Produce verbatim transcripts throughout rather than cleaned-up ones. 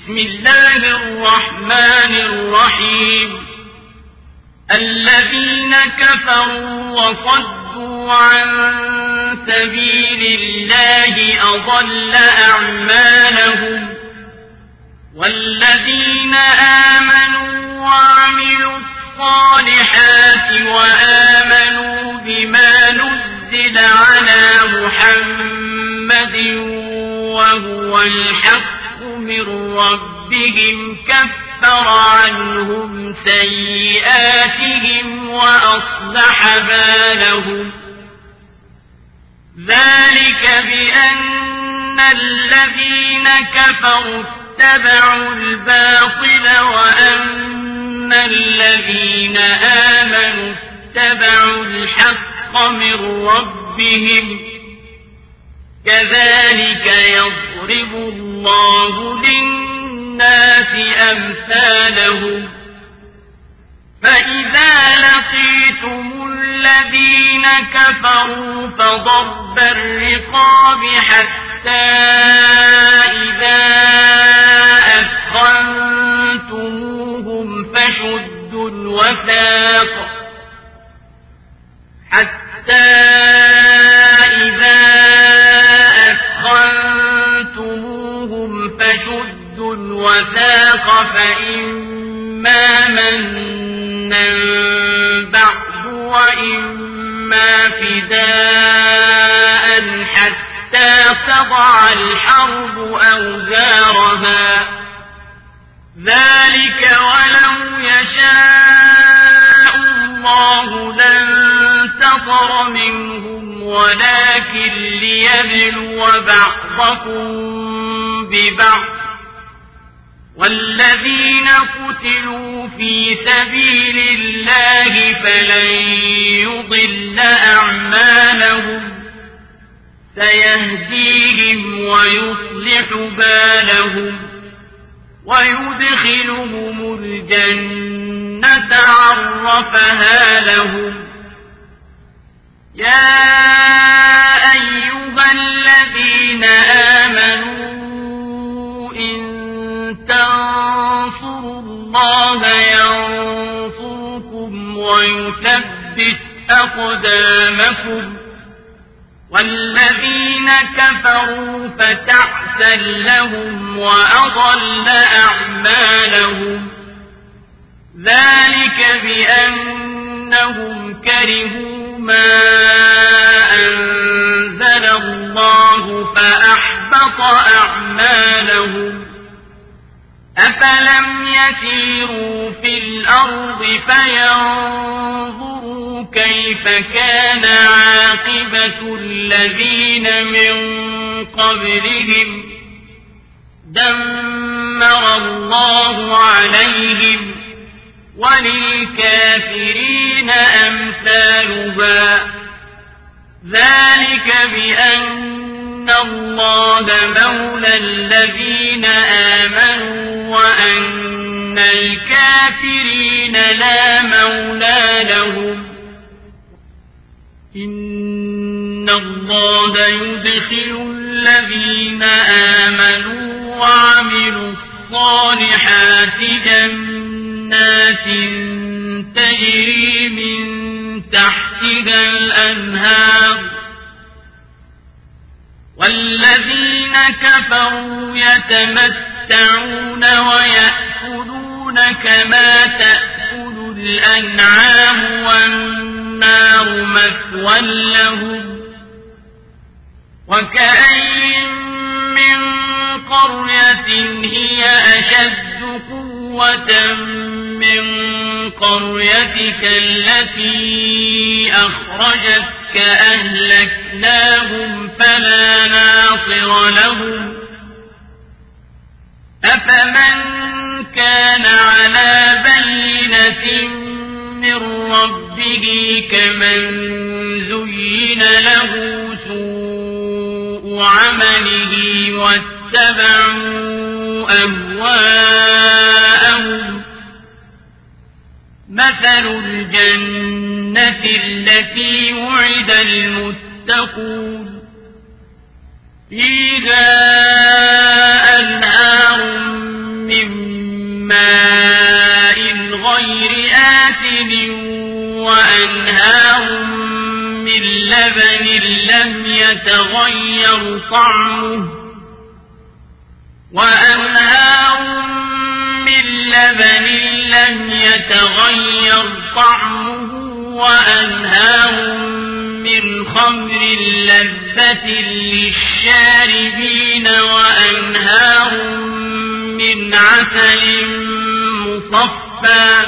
بسم الله الرحمن الرحيم الذين كفروا وصدوا عن سبيل الله أضل أعمالهم والذين آمنوا وعملوا الصالحات وآمنوا بما نزل على محمد وهو الحق من ربهم كفر عنهم سيئاتهم وأصلح بالهم ذلك بأن الذين كفروا اتبعوا الباطل وأن الذين آمنوا اتبعوا الحق من ربهم كذلك يضرب الله للناس أمثالهم فإذا لقيتم الذين كفروا فضرب الرقاب حتى إذا أثخنتموهم فشدوا الوثاق حتى إذا أثخنتموهم فشدوا الوثاق فإما منا بعد وإما فداء حتى تضع الحرب أوزارها ذلك ولو يشاء الله لانتصر منهم ولكن ليبلو بعضكم ببعض والذين قتلوا في سبيل الله فلن يضل أعمالهم سيهديهم ويصلح بالهم ويدخلهم الجنة عرفها لهم يا أيها الذين آمنوا إن تنصروا الله ينصركم ويثبت أقدامكم والذين كفروا فتعسا لهم وأضل أعمالهم ذلك بأنهم كرهوا ما أنزل الله فأحبط أعمالهم أفلم يسيروا في الأرض فينظروا كيف كان عاقبة الذين من قبلهم دمر الله عليهم وللكافرين أمثالها ذلك بأن الله مولى الذين آمنوا وأن الكافرين لا مولى لهم إن الله يدخل الذين آمنوا وعملوا الصالحات جنات تجري من تحتها الأنهار والذين كفروا يتمتعون ويأكلون كما تأكل الأنعام والنار مثوى لهم وكأين من قرية هي أشد قوة من قريتك التي أخرجتك أهلكناهم فلا ناصر لهم أفمن كان على بينة من ربه كمن زين له سوء عمله واتبعوا أهواءهم مثل الجنة التي وعد المتقون فيها أنهار ماء غير آسن وأنهار من لبن لم يتغير طعمه وأنهار من لبن لم يتغير طعمه وأنهار من خمر لذة للشاربين وأنهار من عسل مصفى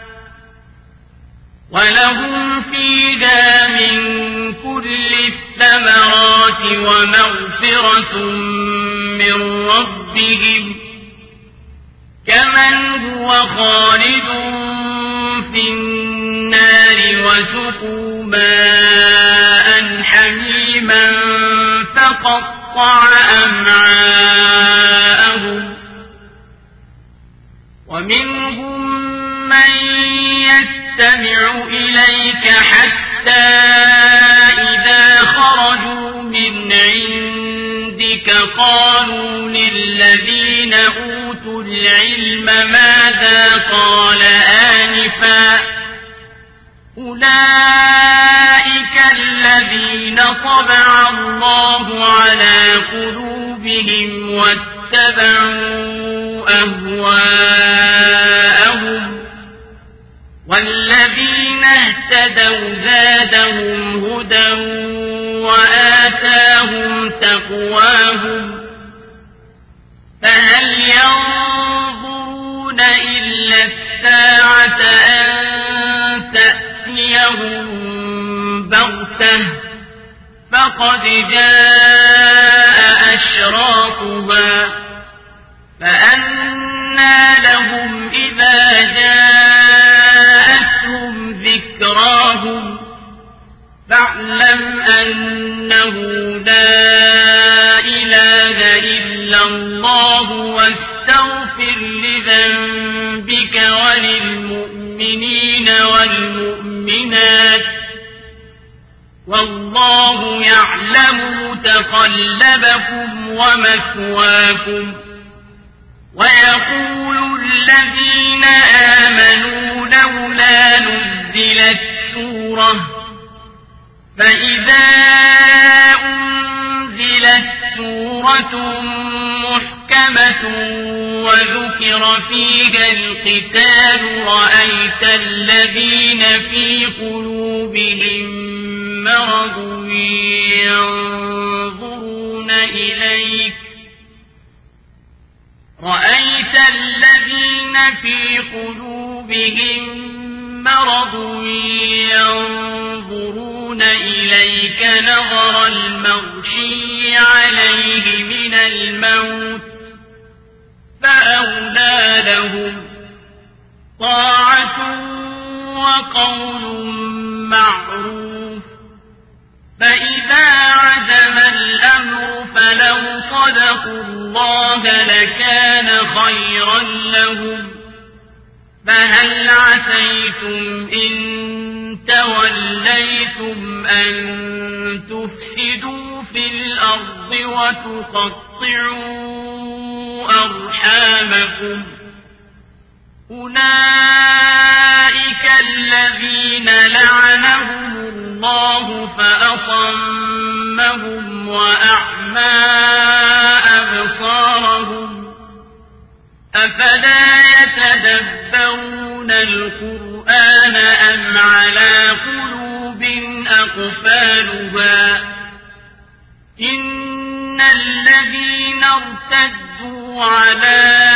ولهم فيها من كل الثمرات ومغفرة من ربهم كمن هو خالد في النار وسقوا ماء حميما فقطع أمعاءهم ومنهم من يستمع إليك حتى إذا خرجوا من عندك قالوا للذين أوتوا العلم ماذا قال آنفا أولئك الذين طبع الله على قلوبهم واتبعوا أهواءهم والذين اهتدوا زادهم هدى وآتاهم تقواهم فهل ينظرون إلا الساعة أن تأتيهم بغتة فقد جاء أشراطها فأنى لهم إذا جاءتهم ذكراهم فاعلم أنه لا إله إلا الله واستغفر لذنبك وللمؤمنين والمؤمنات والله يعلم متقلبكم ومثواكم ويقول الذين آمنوا لولا نزلت سورة فإذا أنزلت سورة محكمة وذكر فيها القتال رأيت الذين في قلوبهم مرض ينظرون إليك رأيت الذين في قلوبهم مرض ينظرون إليك نظر المغشي عليه من الموت فأولى لهم طاعة وقول معروف فإذا عزم الأمر فلو صدقوا الله لكان خيرا لهم فهل عسيتم إن توليتم أن تفسدوا في الأرض وتقطعوا أرحامكم أولئك الذين لعنهم الله فأصمهم وأعمى أبصارهم أفلا يتدبرون القرآن أم على قلوب أقفالها إن الذين ارتدوا على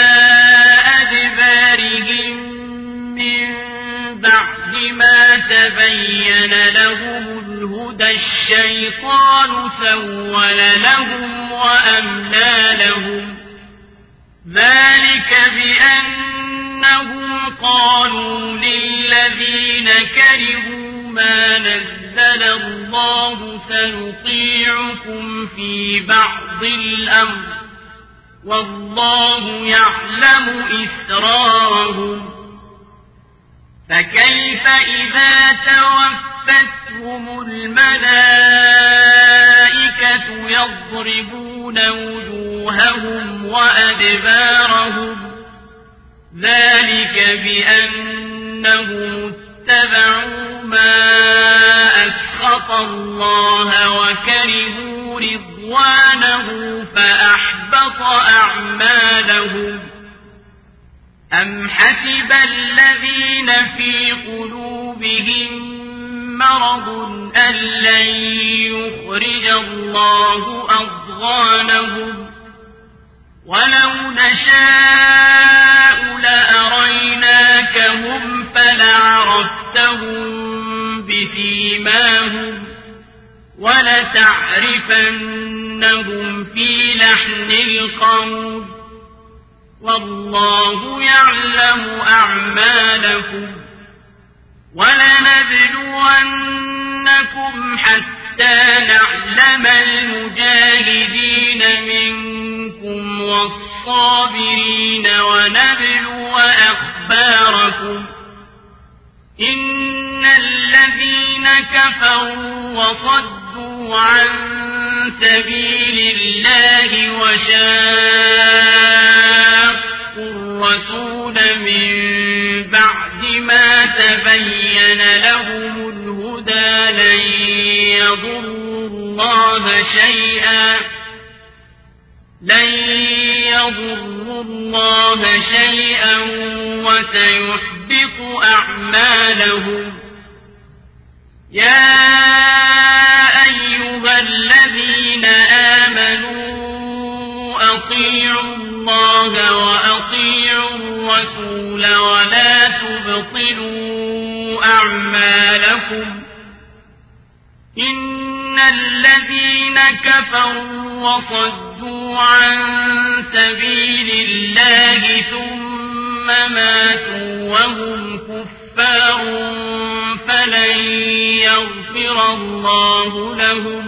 أدبارهم من بعد ما تبين لهم الهدى الشيطان سول لهم وأملى لهم ذلك بأنهم قالوا للذين كرهوا ما نزل الله سنطيعكم في بعض الأمر والله يعلم إسرارهم فكيف إذا توفتهم الملائكة يضربون وجوههم وأدبارهم ذلك بأنهم اتبعوا ما أسخط الله وكرهوا رضوانه فأحبط أعمالهم أم حسب الذين في قلوبهم مرض أن لن يخرج الله أضغانهم ولو نشاء لأريناكهم فلعرفتهم بسيماهم ولتعرفنهم في لحن القول والله يعلم أعمالكم ولنبلونكم حتى نعلم المجاهدين منكم والصابرين ونبلو أخباركم إن الذين كفروا وصدوا عن سبيل الله وشاقوا الرسول من بعد ما تبين لهم الهدى لن يضروا الله شيئا لن يضروا الله شيئا وسيحبط أعمالهم يا أيها الذين آمنوا أطيعوا الله وأطيعوا الرسول ولا تبطلوا أعمالكم إن الذين كفروا وصدوا عن سبيل الله ثم ماتوا وهم كفار فلن يغفر الله لهم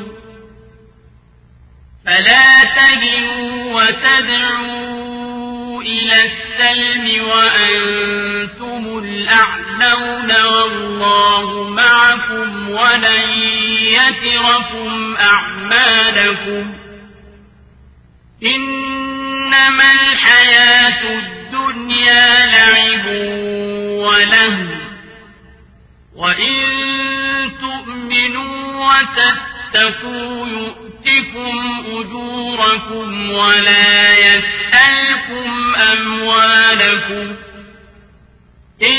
فلا تهنوا وتدعوا إلى السلم وأنتم الأعلون والله معكم ولن يتركم أعمالكم إنما الحياة الدنيا لعب ولهو وإن تؤمنوا وتتقوا يؤتكم أجوركم ولا يسألكم أموالكم إن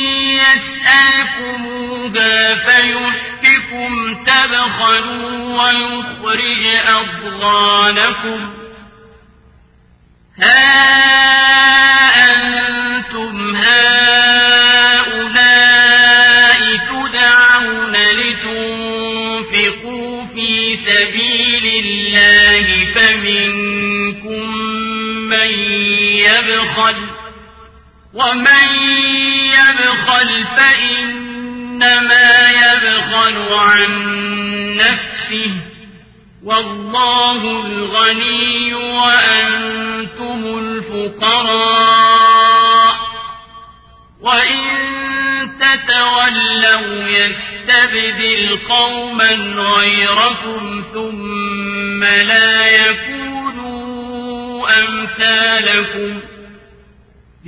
يسألكموها فيحفكم تبخلوا ويخرج أضغانكم ها أنتم هؤلاء تدعون لتنفقوا في سبيل الله فمنكم من يبخل ومن يبخل فإنما يبخل عن نفسه والله الغني وأنتم الفقراء وإن تتولوا يستبدل قوما غيركم ثم لا يكونوا أمثالكم